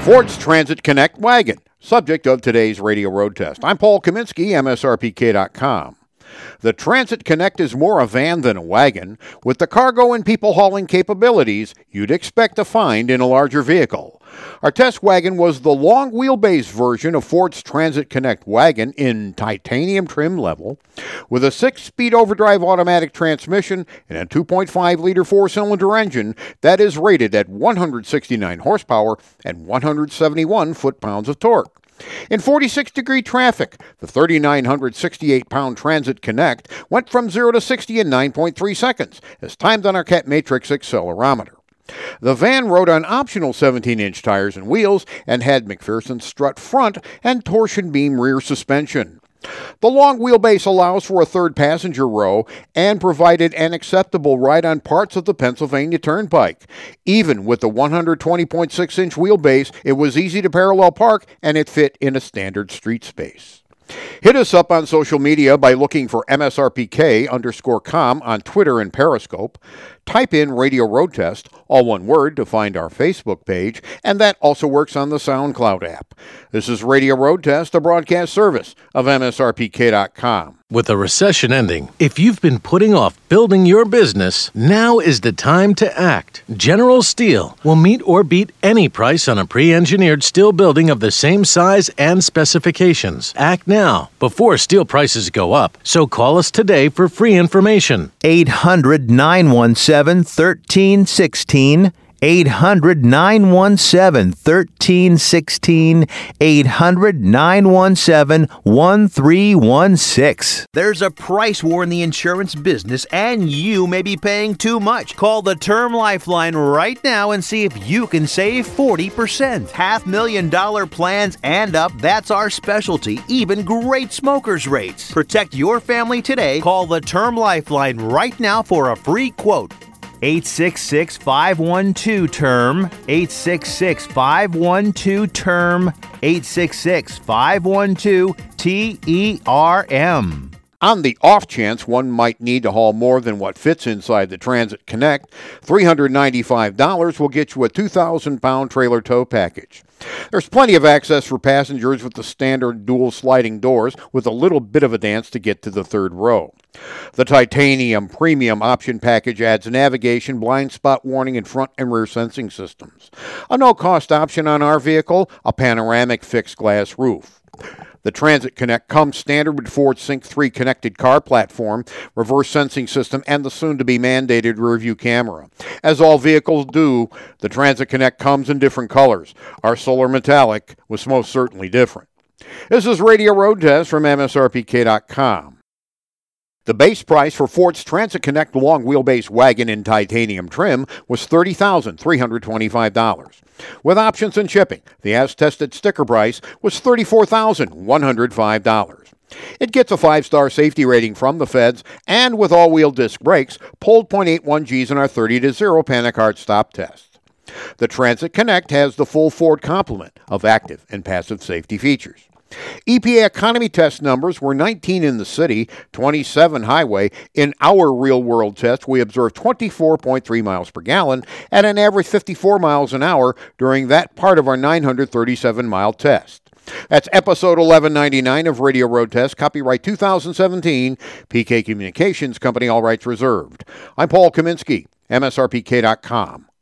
Ford's Transit Connect wagon, subject of today's radio road test. I'm Paul Kaminsky, MSRPK.com. The Transit Connect is more a van than a wagon, with the cargo and people hauling capabilities you'd expect to find in a larger vehicle. Our test wagon was the long wheelbase version of Ford's Transit Connect wagon in titanium trim level, with a 6-speed overdrive automatic transmission and a 2.5-liter 4-cylinder engine that is rated at 169 horsepower and 171 foot-pounds of torque. In 46-degree traffic, the 3,968-pound Transit Connect went from 0 to 60 in 9.3 seconds, as timed on our Cat Matrix accelerometer. The van rode on optional 17-inch tires and wheels and had McPherson strut front and torsion beam rear suspension. The long wheelbase allows for a third passenger row and provided an acceptable ride on parts of the Pennsylvania Turnpike. Even with the 120.6-inch wheelbase, it was easy to parallel park and it fit in a standard street space. Hit us up on social media by looking for MSRPK_com on Twitter and Periscope. Type in Radio Road Test, all one word, to find our Facebook page, and that also works on the SoundCloud app. This is Radio Road Test, a broadcast service of MSRPK.com. With a recession ending, if you've been putting off building your business, now is the time to act. General Steel will meet or beat any price on a pre-engineered steel building of the same size and specifications. Act now, before steel prices go up. So call us today for free information. 800-917-1316. 800-917-1316, 800-917-1316. There's a price war in the insurance business, and you may be paying too much. Call the Term Lifeline right now and see if you can save 40%. $500,000 plans and up, that's our specialty. Even great smokers rates. Protect your family today. Call the Term Lifeline right now for a free quote. 866-512-TERM, 866-512-TERM, 866-512-TERM. On the off chance one might need to haul more than what fits inside the Transit Connect, $395 will get you a 2,000-pound trailer tow package. There's plenty of access for passengers with the standard dual sliding doors with a little bit of a dance to get to the third row. The Titanium Premium Option Package adds navigation, blind spot warning, and front and rear sensing systems. A no-cost option on our vehicle, a panoramic fixed glass roof. The Transit Connect comes standard with Ford Sync 3 connected car platform, reverse sensing system, and the soon-to-be mandated rear-view camera. As all vehicles do, the Transit Connect comes in different colors. Our solar metallic was most certainly different. This is Radio Road Test from MSRPK.com. The base price for Ford's Transit Connect long wheelbase wagon in titanium trim was $30,325. With options and shipping, the as-tested sticker price was $34,105. It gets a 5-star safety rating from the feds, and with all-wheel disc brakes, pulled .81 Gs in our 30-0 panic hard stop test. The Transit Connect has the full Ford complement of active and passive safety features. EPA economy test numbers were 19 in the city, 27 highway. In our real-world test, we observed 24.3 miles per gallon at an average 54 miles an hour during that part of our 937-mile test. That's episode 1199 of Radio Road Test, copyright 2017, PK Communications Company, all rights reserved. I'm Paul Kaminsky, MSRPK.com.